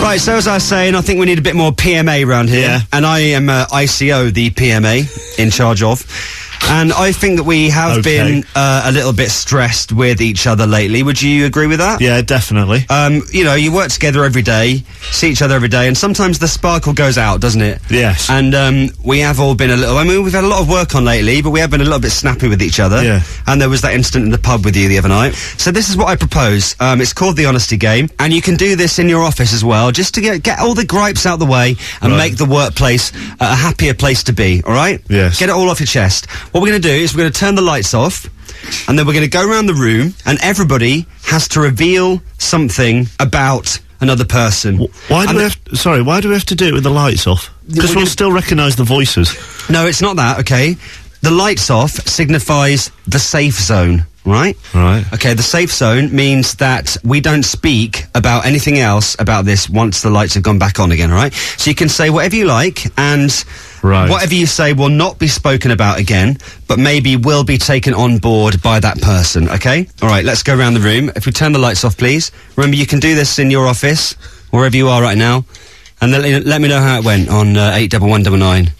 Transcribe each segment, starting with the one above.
Right, so as I was saying, I think we need a bit more PMA around here. Yeah. And I am ICO, the PMA, in charge of. And I think that we have been a little bit stressed with each other lately. Would you agree with that? Yeah, definitely. You know, you work together every day, see each other every day, and sometimes the sparkle goes out, doesn't it? Yes. And we have all been we've had a lot of work on lately, but we have been a little bit snappy with each other. Yeah. And there was that incident in the pub with you the other night. So this is what I propose. It's called the Honesty Game, and you can do this in your office as well, just to get all the gripes out the way and make the workplace a happier place to be, all right? Yes. Get it all off your chest. What we're going to do is we're going to turn the lights off, and then we're going to go around the room, and everybody has to reveal something about another person. Why do we have to do it with the lights off? Because we'll still recognise the voices. No, it's not that, okay? The lights off signifies the safe zone, right? Right. Okay, the safe zone means that we don't speak about anything else about this once the lights have gone back on again, all right? So you can say whatever you like, and whatever you say will not be spoken about again, but maybe will be taken on board by that person, okay? All right, let's go around the room. If we turn the lights off, please. Remember, you can do this in your office, wherever you are right now, and let me know how it went on 81199.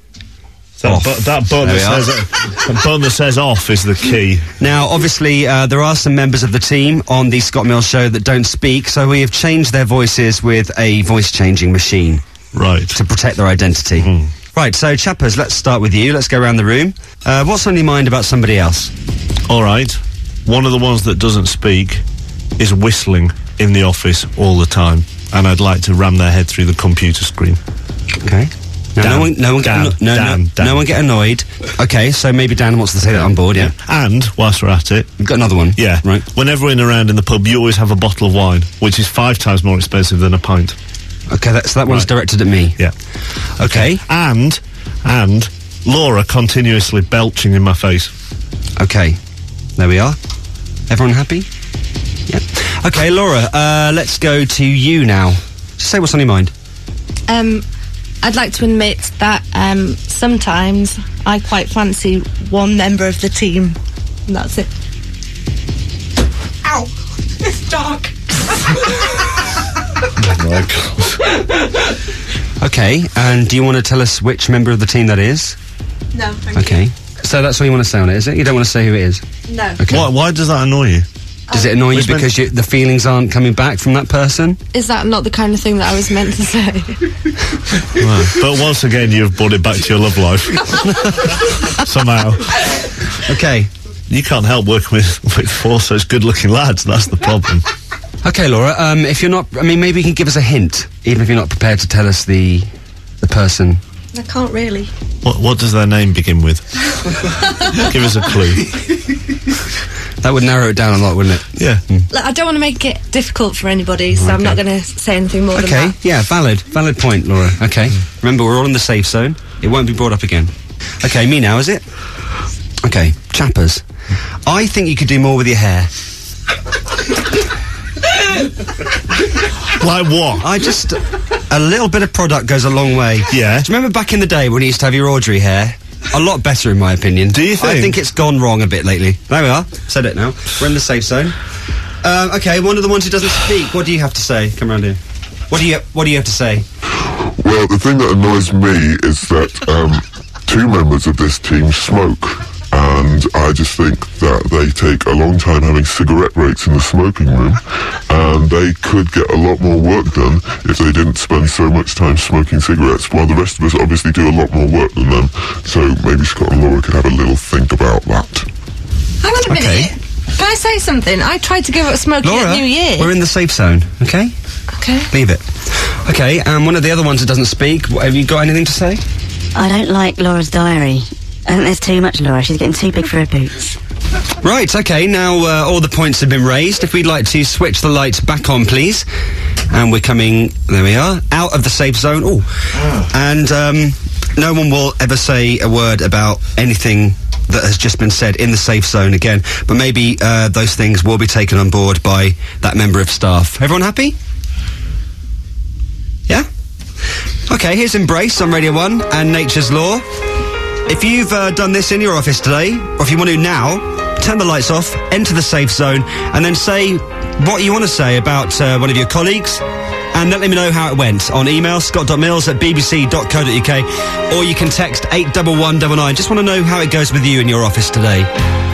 That button that says off is the key. Now, obviously, there are some members of the team on the Scott Mills show that don't speak, so we have changed their voices with a voice-changing machine. Right. To protect their identity. Right, so, chappers, let's start with you. Let's go around the room. What's on your mind about somebody else? All right. One of the ones that doesn't speak is whistling in the office all the time, and I'd like to ram their head through the computer screen. Okay. Now, no one get annoyed. Okay, so maybe Dan wants to say that on board, yeah. And, whilst we're at it... We've got another one. Yeah. Right. Whenever we're around in the pub, you always have a bottle of wine, which is 5 times more expensive than a pint. Okay, so that one's directed at me. Yeah. Okay. And Laura continuously belching in my face. Okay. There we are. Everyone happy? Yeah. Okay, Laura, let's go to you now. Just say what's on your mind. I'd like to admit that sometimes I quite fancy one member of the team, and that's it. Ow! It's dark! Oh my God. Okay, and do you want to tell us which member of the team that is? No, thank you. So that's what you want to say on it, is it? You don't want to say who it is? No. Okay. Why does that annoy you? Does it annoy you because the feelings aren't coming back from that person? Is that not the kind of thing that I was meant to say? Right. But once again, you've brought it back to your love life. Somehow. Okay. You can't help working with 4 such good-looking lads, that's the problem. Okay, Laura, if you're not... I mean, maybe you can give us a hint, even if you're not prepared to tell us the person. I can't really. What does their name begin with? Give us a clue. That would narrow it down a lot, wouldn't it? Yeah. Look, I don't want to make it difficult for anybody, so I'm not going to say anything more than that. Okay, yeah, valid point, Laura. Okay. Remember, we're all in the safe zone. It won't be brought up again. Okay, me now, is it? Okay, chappers. I think you could do more with your hair. Like what? A little bit of product goes a long way. Yeah. Do you remember back in the day when you used to have your Audrey hair? A lot better, in my opinion. Do you think? I think it's gone wrong a bit lately. There we are. Said it now. We're in the safe zone. Okay, one of the ones who doesn't speak. What do you have to say? Come around here. What do you have to say? Well, the thing that annoys me is that 2 members of this team smoke. And I just think that they take a long time having cigarette breaks in the smoking room, and they could get a lot more work done if they didn't spend so much time smoking cigarettes, while the rest of us obviously do a lot more work than them. So maybe Scott and Laura could have a little think about that. Hang on a minute. Can I say something? I tried to give up smoking Laura, at New Year. We're in the safe zone, okay? Okay. Leave it. Okay, and one of the other ones that doesn't speak, have you got anything to say? I don't like Laura's diary. I think there's too much, Laura. She's getting too big for her boots. Right, okay, now all the points have been raised. If we'd like to switch the lights back on, please. And we're coming, there we are, out of the safe zone. Ooh. And no one will ever say a word about anything that has just been said in the safe zone again. But maybe those things will be taken on board by that member of staff. Everyone happy? Yeah? Okay, here's Embrace on Radio 1 and Nature's Law. If you've done this in your office today, or if you want to now, turn the lights off, enter the safe zone, and then say what you want to say about one of your colleagues, And let me know how it went on email, scott.mills@bbc.co.uk, or you can text 81199. Just want to know how it goes with you in your office today.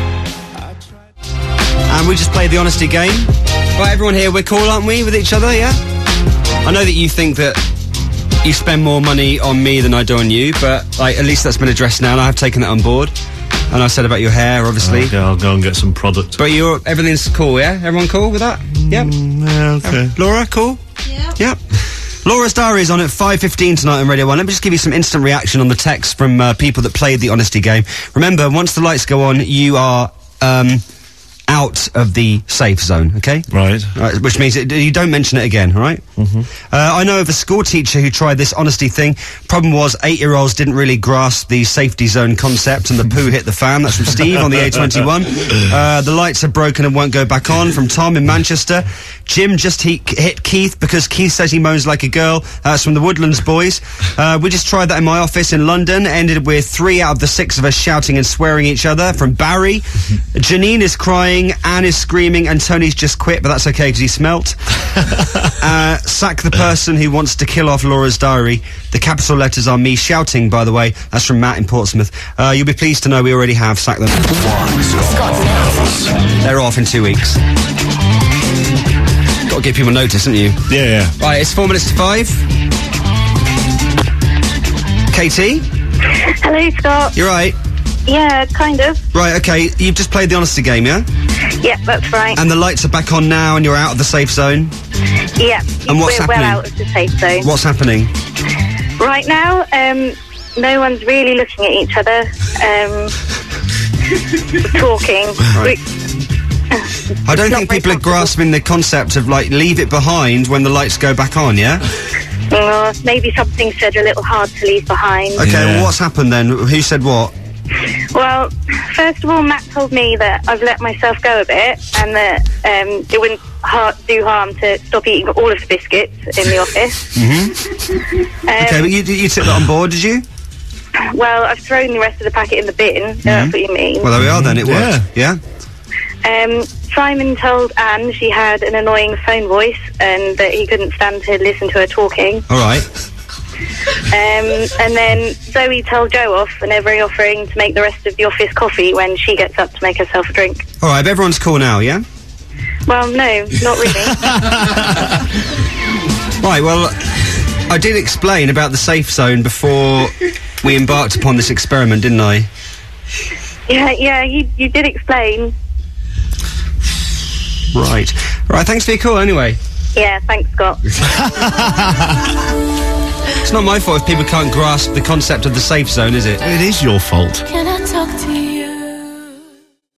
And we just played the honesty game. Right, everyone here, we're cool, aren't we, with each other, yeah? I know that you think that you spend more money on me than I do on you, but at least that's been addressed now, and I have taken that on board. And I said about your hair, obviously. Okay, I'll go and get some product. But everything's cool, yeah? Everyone cool with that? Yep. Yeah, okay. Laura, cool? Yeah. Yep. Laura's Diary is on at 5:15 tonight on Radio 1. Let me just give you some instant reaction on the text from people that played the honesty game. Remember, once the lights go on, you are out of the safe zone, okay? Right. Which means you don't mention it again, all right? Mm-hmm. I know of a school teacher who tried this honesty thing. Problem was, 8-year-olds didn't really grasp the safety zone concept, and the poo hit the fan. That's from Steve on the A21. The lights are broken and won't go back on, from Tom in Manchester. Jim just hit Keith because Keith says he moans like a girl. That's from the Woodlands boys. We just tried that in my office in London. Ended with 3 out of the 6 of us shouting and swearing at each other, from Barry. Janine is crying, Anne is screaming, and Tony's just quit, but that's okay because he smelt. Sack the person who wants to kill off Laura's Diary. The capital letters are me shouting, by the way. That's from Matt in Portsmouth. You'll be pleased to know we already have sacked them. They're off in 2 weeks. Got to give people notice, haven't you? Yeah. Right, it's 4 minutes to 5. Katie? Hello, Scott. You're right. Yeah, kind of. Right, okay, you've just played the honesty game, yeah? Yeah, that's right. And the lights are back on now and you're out of the safe zone? Yeah. And what's we're happening? well out of the safe zone. What's happening? Right now, no one's really looking at each other, talking. Right. I don't think people are grasping the concept of, leave it behind when the lights go back on, yeah? Maybe something said a little hard to leave behind. Okay, well, what's happened then? Who said what? Well, first of all, Matt told me that I've let myself go a bit and that it wouldn't do harm to stop eating all of the biscuits in the office. Mm-hmm. Okay, but you took that on board, did you? Well, I've thrown the rest of the packet in the bin, if that's what you mean. Well, there we are then, it worked. Yeah? Simon told Anne she had an annoying phone voice and that he couldn't stand to listen to her talking. All right. And then Zoe told Joe off for never offering to make the rest of the office coffee when she gets up to make herself a drink. All right, but everyone's cool now, yeah? Well, no, not really. Right, well, I did explain about the safe zone before we embarked upon this experiment, didn't I? Yeah, you did explain. Right, thanks for your call anyway. Yeah, thanks, Scott. It's not my fault if people can't grasp the concept of the safe zone, is it? It is your fault. Can I talk to you?